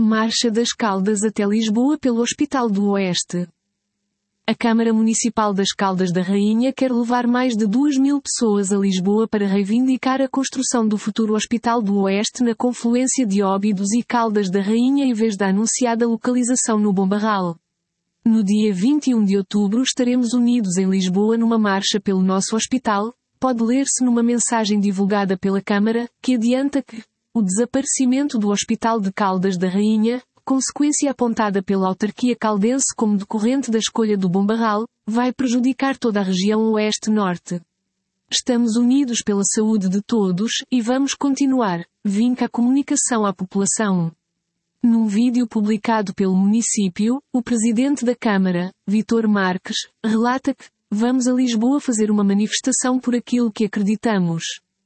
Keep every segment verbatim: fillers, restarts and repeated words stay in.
Marcha das Caldas até Lisboa pelo Hospital do Oeste. A Câmara Municipal das Caldas da Rainha quer levar mais de duas mil pessoas a Lisboa para reivindicar a construção do futuro Hospital do Oeste na confluência de Óbidos e Caldas da Rainha em vez da anunciada localização no Bombarral. No dia vinte e um de outubro estaremos unidos em Lisboa numa marcha pelo nosso hospital, pode ler-se numa mensagem divulgada pela Câmara, que adianta que o desaparecimento do Hospital de Caldas da Rainha, consequência apontada pela autarquia caldense como decorrente da escolha do Bombarral, vai prejudicar toda a região Oeste-Norte. Estamos unidos pela saúde de todos e vamos continuar, vinca a comunicação à população. Num vídeo publicado pelo município, o presidente da Câmara, Vítor Marques, relata que vamos a Lisboa fazer uma manifestação por aquilo que acreditamos.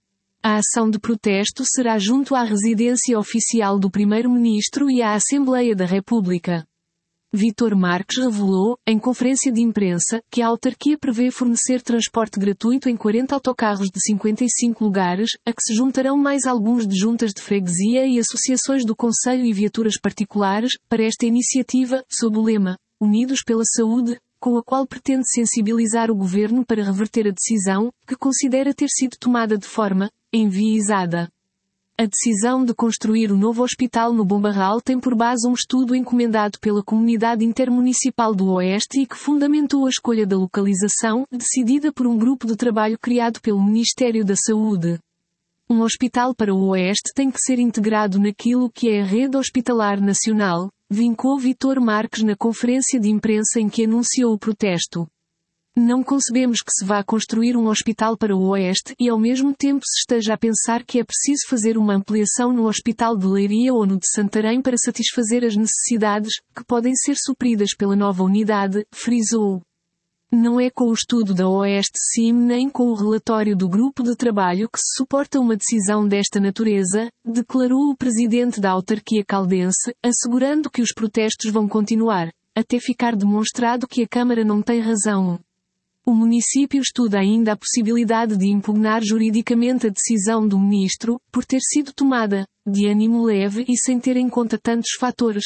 A ação de protesto será junto à residência oficial do primeiro-ministro e à Assembleia da República. Vítor Marques revelou, em conferência de imprensa, que a autarquia prevê fornecer transporte gratuito em quarenta autocarros de cinquenta e cinco lugares, a que se juntarão mais alguns de juntas de freguesia e associações do concelho e viaturas particulares, para esta iniciativa, sob o lema Unidos pela Saúde, com a qual pretende sensibilizar o governo para reverter a decisão, que considera ter sido tomada de forma enviesada. A decisão de construir o novo hospital no Bombarral tem por base um estudo encomendado pela Comunidade Intermunicipal do Oeste e que fundamentou a escolha da localização, decidida por um grupo de trabalho criado pelo Ministério da Saúde. Um hospital para o Oeste tem que ser integrado naquilo que é a rede hospitalar nacional, vincou Vítor Marques na conferência de imprensa em que anunciou o protesto. Não concebemos que se vá construir um hospital para o Oeste e ao mesmo tempo se esteja a pensar que é preciso fazer uma ampliação no Hospital de Leiria ou no de Santarém para satisfazer as necessidades, que podem ser supridas pela nova unidade, frisou. Não é com o estudo da Oeste C I M nem com o relatório do grupo de trabalho que se suporta uma decisão desta natureza, declarou o presidente da autarquia caldense, assegurando que os protestos vão continuar, até ficar demonstrado que a Câmara não tem razão. O município estuda ainda a possibilidade de impugnar juridicamente a decisão do ministro, por ter sido tomada, de ânimo leve e sem ter em conta tantos fatores.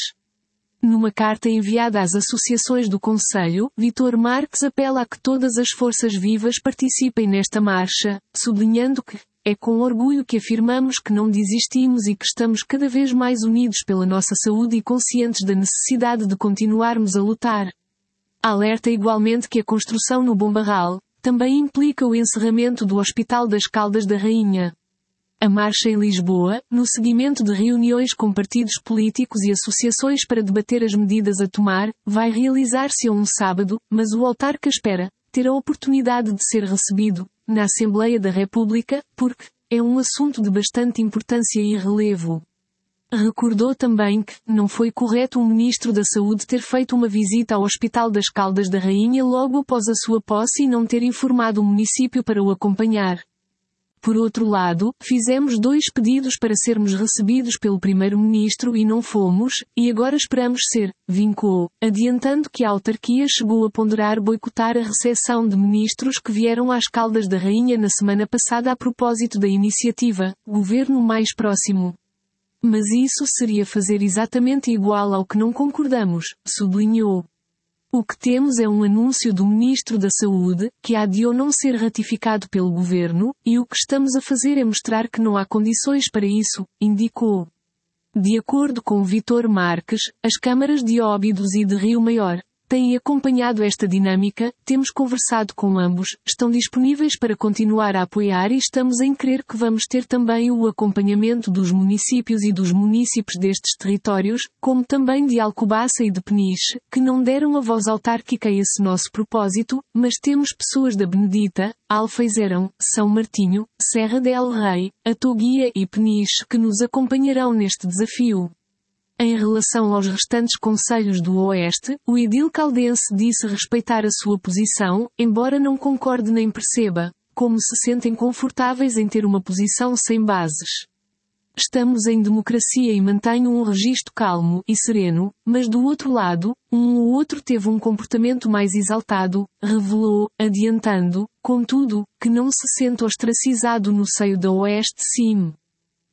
Numa carta enviada às associações do concelho, Vítor Marques apela a que todas as forças vivas participem nesta marcha, sublinhando que é com orgulho que afirmamos que não desistimos e que estamos cada vez mais unidos pela nossa saúde e conscientes da necessidade de continuarmos a lutar. Alerta igualmente que a construção no Bombarral também implica o encerramento do Hospital das Caldas da Rainha. A marcha em Lisboa, no seguimento de reuniões com partidos políticos e associações para debater as medidas a tomar, vai realizar-se a um sábado, mas o autarca espera ter a oportunidade de ser recebido na Assembleia da República, porque é um assunto de bastante importância e relevo. Recordou também que não foi correto o Ministro da Saúde ter feito uma visita ao Hospital das Caldas da Rainha logo após a sua posse e não ter informado o município para o acompanhar. Por outro lado, fizemos dois pedidos para sermos recebidos pelo Primeiro-Ministro e não fomos, e agora esperamos ser, vincou, adiantando que a autarquia chegou a ponderar boicotar a recepção de ministros que vieram às Caldas da Rainha na semana passada a propósito da iniciativa Governo Mais Próximo. Mas isso seria fazer exatamente igual ao que não concordamos, sublinhou. O que temos é um anúncio do Ministro da Saúde, que adiou não ser ratificado pelo Governo, e o que estamos a fazer é mostrar que não há condições para isso, indicou. De acordo com Vítor Marques, as câmaras de Óbidos e de Rio Maior têm acompanhado esta dinâmica, temos conversado com ambos, estão disponíveis para continuar a apoiar e estamos em crer que vamos ter também o acompanhamento dos municípios e dos munícipes destes territórios, como também de Alcobaça e de Peniche, que não deram a voz autárquica a esse nosso propósito, mas temos pessoas da Benedita, Alfeizerão, São Martinho, Serra del Rei, Atoguia e Peniche que nos acompanharão neste desafio. Em relação aos restantes concelhos do Oeste, o edil caldense disse respeitar a sua posição, embora não concorde nem perceba como se sentem confortáveis em ter uma posição sem bases. Estamos em democracia e mantenho um registro calmo e sereno, mas do outro lado, um ou outro teve um comportamento mais exaltado, revelou, adiantando, contudo, que não se sente ostracizado no seio da Oeste C I M.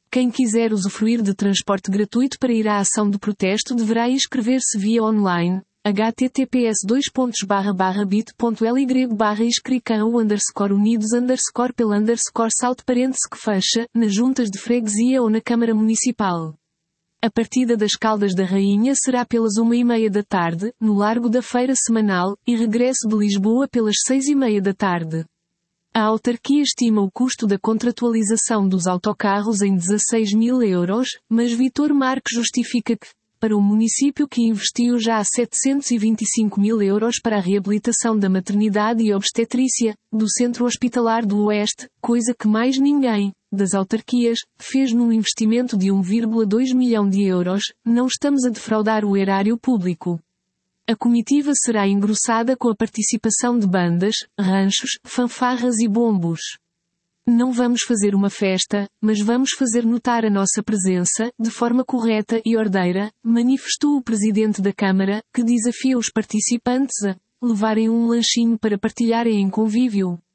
Quem quiser usufruir de transporte gratuito para ir à ação de protesto deverá inscrever-se via online. h t t p s dois pontos barra barra bit ponto l y barra inscricão underscore unidos underscore pela underscore salto parêntese que fecha, nas juntas de freguesia ou na Câmara Municipal. A partida das Caldas da Rainha será pelas uma e meia da tarde, no Largo da Feira Semanal, e regresso de Lisboa pelas seis e meia da tarde. A autarquia estima o custo da contratualização dos autocarros em dezasseis mil euros, mas Vítor Marques justifica que, para o município que investiu já setecentos e vinte e cinco mil euros para a reabilitação da maternidade e obstetrícia, do Centro Hospitalar do Oeste, coisa que mais ninguém, das autarquias, fez num investimento de um vírgula dois milhão de euros, não estamos a defraudar o erário público. A comitiva será engrossada com a participação de bandas, ranchos, fanfarras e bombos. Não vamos fazer uma festa, mas vamos fazer notar a nossa presença, de forma correta e ordeira, manifestou o presidente da Câmara, que desafia os participantes a levarem um lanchinho para partilharem em convívio.